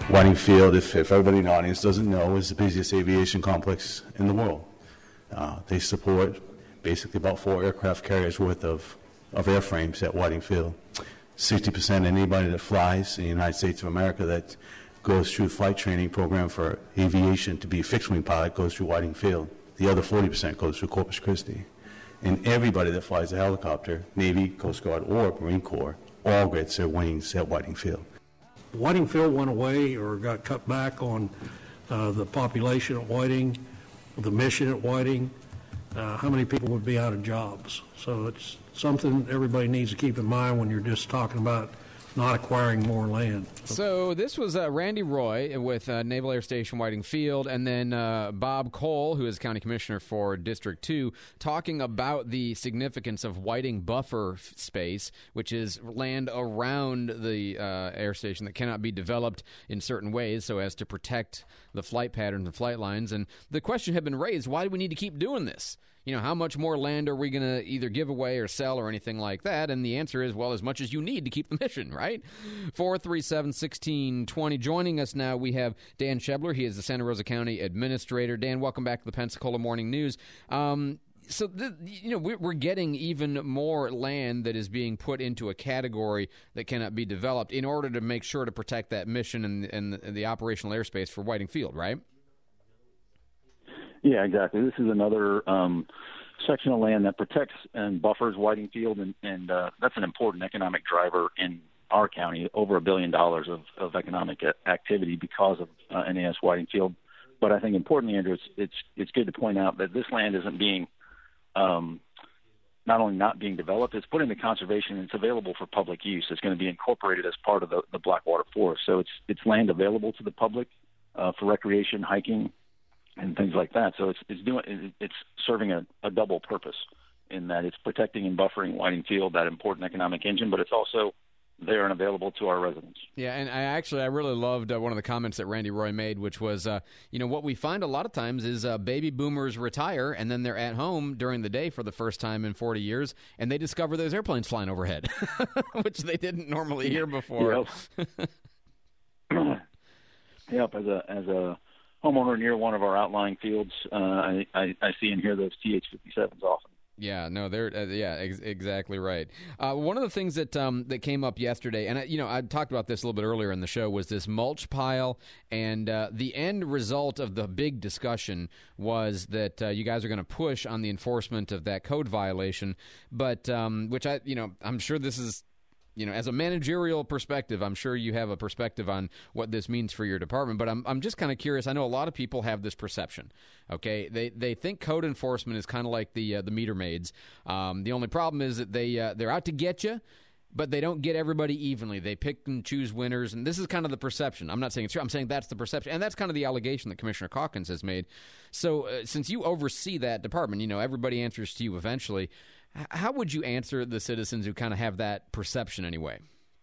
Whiting Field, if everybody in the audience doesn't know, is the busiest aviation complex in the world. They support basically about 4 aircraft carriers worth of airframes at Whiting Field. 60% of anybody that flies in the United States of America that goes through the flight training program for aviation to be a fixed-wing pilot goes through Whiting Field. The other 40% goes through Corpus Christi. And everybody that flies a helicopter, Navy, Coast Guard, or Marine Corps, all gets their wings at Whiting Field. Whiting Field went away or got cut back on the population at Whiting, the mission at Whiting. How many people would be out of jobs? So it's something everybody needs to keep in mind when you're just talking about not acquiring more land. So this was Randy Roy with Naval Air Station Whiting Field, and then Bob Cole, who is County Commissioner for District 2, talking about the significance of Whiting buffer space, which is land around the air station that cannot be developed in certain ways so as to protect the flight patterns and flight lines. And the question had been raised, why do we need to keep doing this? You know, how much more land are we going to either give away or sell or anything like that? And the answer is, well, as much as you need to keep the mission, right? 437-1620. Joining us now, we have Dan Shebler. He is the Santa Rosa County Administrator. Dan, welcome back to the Pensacola Morning News. We're getting even more land that is being put into a category that cannot be developed in order to make sure to protect that mission and the operational airspace for Whiting Field, right? Yeah, exactly. This is another section of land that protects and buffers Whiting Field, and that's an important economic driver in our county, over $1 billion of economic activity because of NAS Whiting Field. But I think importantly, Andrew, it's good to point out that this land isn't being not only not being developed, it's put into conservation and it's available for public use. It's going to be incorporated as part of the Blackwater Forest. So it's land available to the public for recreation, hiking, and things like that. So it's serving a double purpose in that it's protecting and buffering Whiting Field, that important economic engine, but it's also there and available to our residents. Yeah, and I really loved one of the comments that Randy Roy made, which was, what we find a lot of times is baby boomers retire and then they're at home during the day for the first time in 40 years, and they discover there's airplanes flying overhead, which they didn't normally hear before. Yep. As a homeowner near one of our outlying fields, I see and hear those TH-57s often. Yeah, no, they're exactly right. One of the things that came up yesterday, and I talked about this a little bit earlier in the show, was this mulch pile, and the end result of the big discussion was that you guys are going to push on the enforcement of that code violation, but which I'm sure this is. As a managerial perspective, I'm sure you have a perspective on what this means for your department, but I'm just kind of curious. I know a lot of people have this perception, okay? They think code enforcement is kind of like the meter maids. The only problem is that they're out to get you, but they don't get everybody evenly. They pick and choose winners, and this is kind of the perception. I'm not saying it's true. I'm saying that's the perception, and that's kind of the allegation that Commissioner Calkins has made. So since you oversee that department, everybody answers to you eventually. How would you answer the citizens who kind of have that perception anyway?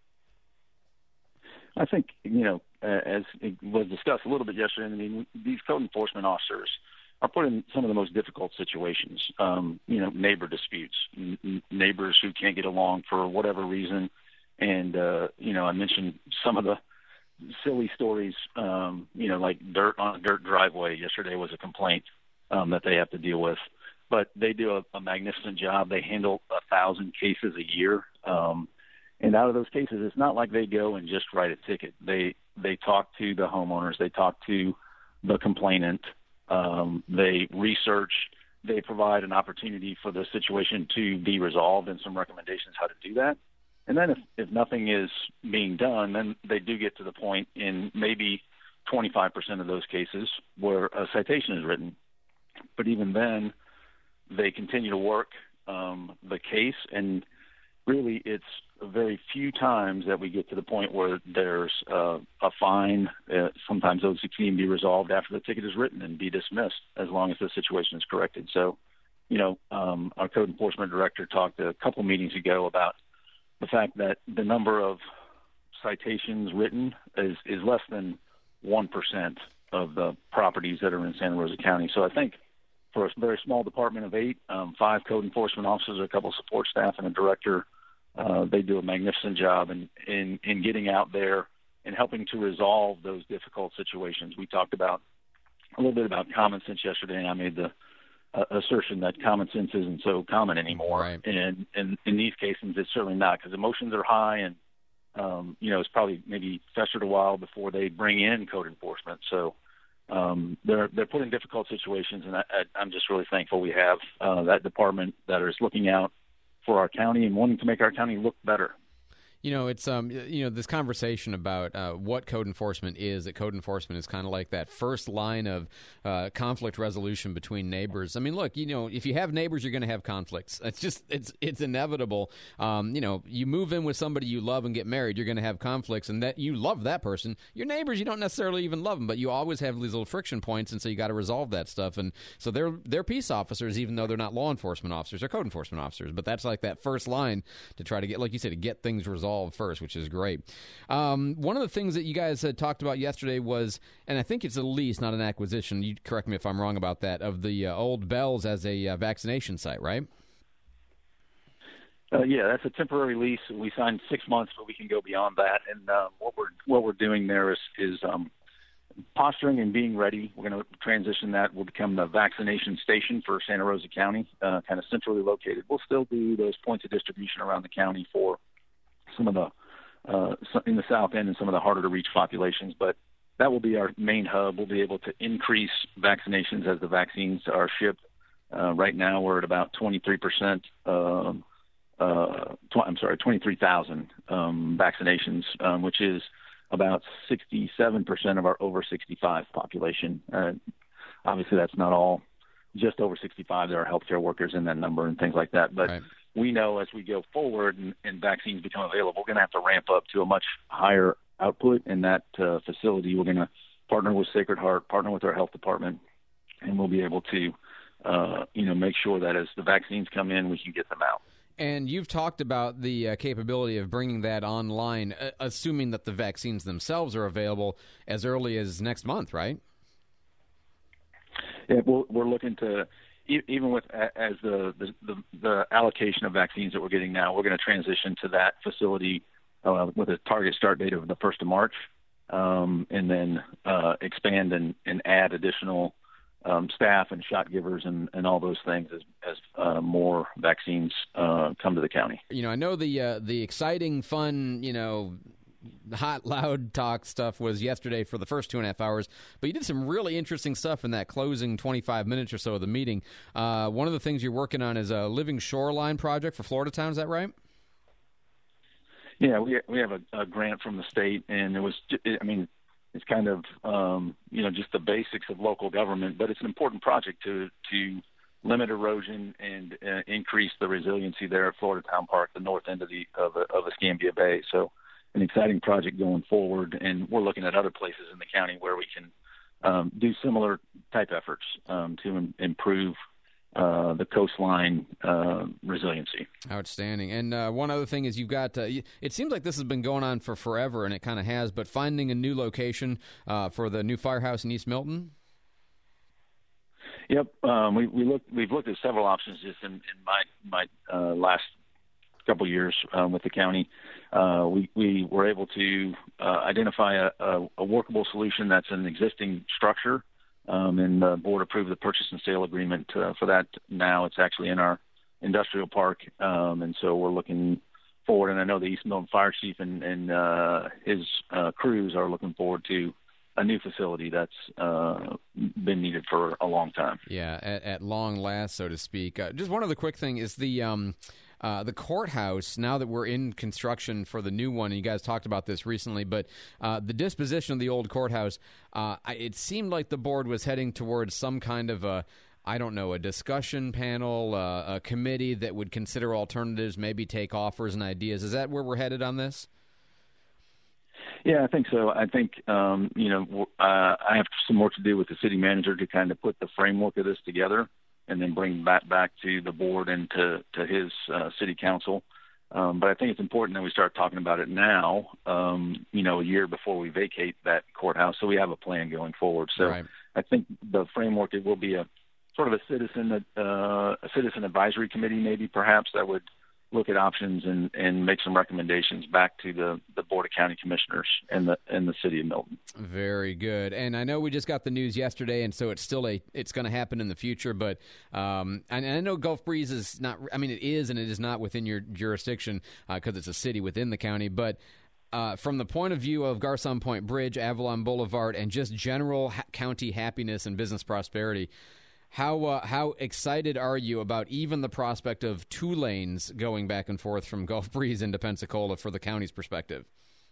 I think, as it was discussed a little bit yesterday, these code enforcement officers are put in some of the most difficult situations, neighbor disputes, neighbors who can't get along for whatever reason. And, I mentioned some of the silly stories, like dirt on a dirt driveway. Yesterday was a complaint that they have to deal with. But they do a magnificent job. They handle 1,000 cases a year. And out of those cases, it's not like they go and just write a ticket. They talk to the homeowners. They talk to the complainant. They research. They provide an opportunity for the situation to be resolved and some recommendations how to do that. And then if nothing is being done, then they do get to the point in maybe 25% of those cases where a citation is written. But even then, they continue to work the case, and really it's very few times that we get to the point where there's a fine. Sometimes those can even be resolved after the ticket is written and be dismissed as long as the situation is corrected. So, our code enforcement director talked a couple meetings ago about the fact that the number of citations written is less than 1% of the properties that are in Santa Rosa County. So I think for a very small department of 8, 5 code enforcement officers, a couple support staff, and a director, they do a magnificent job in getting out there and helping to resolve those difficult situations. We talked about a little bit about common sense yesterday, and I made the assertion that common sense isn't so common anymore. Right. And in these cases, it's certainly not, because emotions are high, and it's probably maybe festered a while before they bring in code enforcement. So they're put in difficult situations, and I'm just really thankful we have that department that is looking out for our county and wanting to make our county look better. It's this conversation about what code enforcement is. That code enforcement is kind of like that first line of conflict resolution between neighbors. I mean, look, if you have neighbors, you're going to have conflicts. It's inevitable. You move in with somebody you love and get married, you're going to have conflicts, and that you love that person. Your neighbors, you don't necessarily even love them, but you always have these little friction points, and so you got to resolve that stuff. And so they're peace officers, even though they're not law enforcement officers. They're code enforcement officers. But that's like that first line to try to get, like you said, to get things resolved first, which is great. One of the things that you guys had talked about yesterday was, and I think it's a lease, not an acquisition, you correct me if I'm wrong about that, of the old Bells as a vaccination site, right? Yeah, that's a temporary lease. We signed 6 months, but we can go beyond that. And what we're doing there is posturing and being ready. We're going to transition that. We'll become the vaccination station for Santa Rosa County, kind of centrally located. We'll still do those points of distribution around the county for some of the in the south end and some of the harder to reach populations, but that will be our main hub. We'll be able to increase vaccinations as the vaccines are shipped. Right now we're at about 23%, 23,000 vaccinations, which is about 67% of our over 65 population. Obviously that's not all just over 65. There are healthcare workers in that number and things like that, but right. We know as we go forward and vaccines become available, we're going to have to ramp up to a much higher output in that facility. We're going to partner with Sacred Heart, partner with our health department, and we'll be able to, make sure that as the vaccines come in, we can get them out. And you've talked about the capability of bringing that online, assuming that the vaccines themselves are available as early as next month, right? Yeah, we're looking to, even with as the allocation of vaccines that we're getting now, we're going to transition to that facility with a target start date of the 1st of March, and then expand and add additional staff and shot givers and all those things as more vaccines come to the county. I know the exciting, fun, hot, loud talk stuff was yesterday for the first 2.5 hours, but you did some really interesting stuff in that closing 25 minutes or so of the meeting. One of the things you're working on is a living shoreline project for Florida Town. Is that right? Yeah, we have a grant from the state, and it's kind of, just the basics of local government, but it's an important project to limit erosion and increase the resiliency there at Florida Town Park, the north end of the Escambia Bay. So an exciting project going forward, and we're looking at other places in the county where we can do similar type efforts to improve the coastline resiliency. Outstanding. And one other thing is you've got, it seems like this has been going on for forever, and it kind of has, but finding a new location for the new firehouse in East Milton? Yep. We've looked at several options just in my last couple of years with the county. We were able to identify a workable solution that's an existing structure, and the board approved the purchase and sale agreement for that. Now it's actually in our industrial park, and so we're looking forward. And I know the East Milton Fire Chief and his crews are looking forward to a new facility that's been needed for a long time. Yeah, at long last, so to speak. Just one other quick thing is the courthouse, now that we're in construction for the new one, and you guys talked about this recently, but the disposition of the old courthouse, it seemed like the board was heading towards some kind of a discussion panel, a committee that would consider alternatives, maybe take offers and ideas. Is that where we're headed on this? Yeah, I think so. I think, I have some work to do with the city manager to kind of put the framework of this together and then bring back to the board and to his city council. But I think it's important that we start talking about it now, a year before we vacate that courthouse, so we have a plan going forward. So right. I think the framework, it will be a sort of a citizen advisory committee, maybe perhaps, that would look at options and make some recommendations back to the Board of County Commissioners and the city of Milton. Very good. And I know we just got the news yesterday, and so it's going to happen in the future. But and I know Gulf Breeze is not. I mean, it is and it is not within your jurisdiction because it's a city within the county. But from the point of view of Garcon Point Bridge, Avalon Boulevard, and just general county happiness and business prosperity, how excited are you about even the prospect of 2 lanes going back and forth from Gulf Breeze into Pensacola for the county's perspective?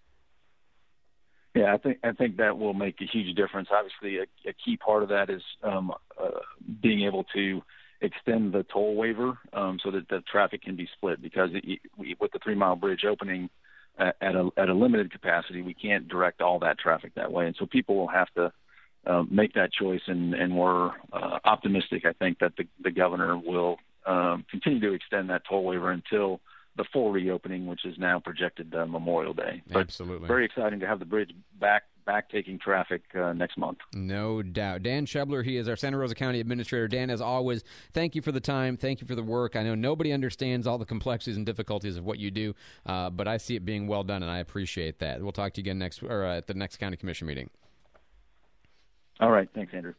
Yeah, I think that will make a huge difference. Obviously, a key part of that is being able to extend the toll waiver so that the traffic can be split. Because with the 3 Mile Bridge opening at a limited capacity, we can't direct all that traffic that way, and so people will have to make that choice, and we're optimistic, I think, that the governor will continue to extend that toll waiver until the full reopening, which is now projected Memorial Day. But absolutely. Very exciting to have the bridge back taking traffic next month. No doubt. Dan Schebler, he is our Santa Rosa County Administrator. Dan, as always, thank you for the time. Thank you for the work. I know nobody understands all the complexities and difficulties of what you do, but I see it being well done, and I appreciate that. We'll talk to you again at the next County Commission meeting. All right. Thanks, Andrew.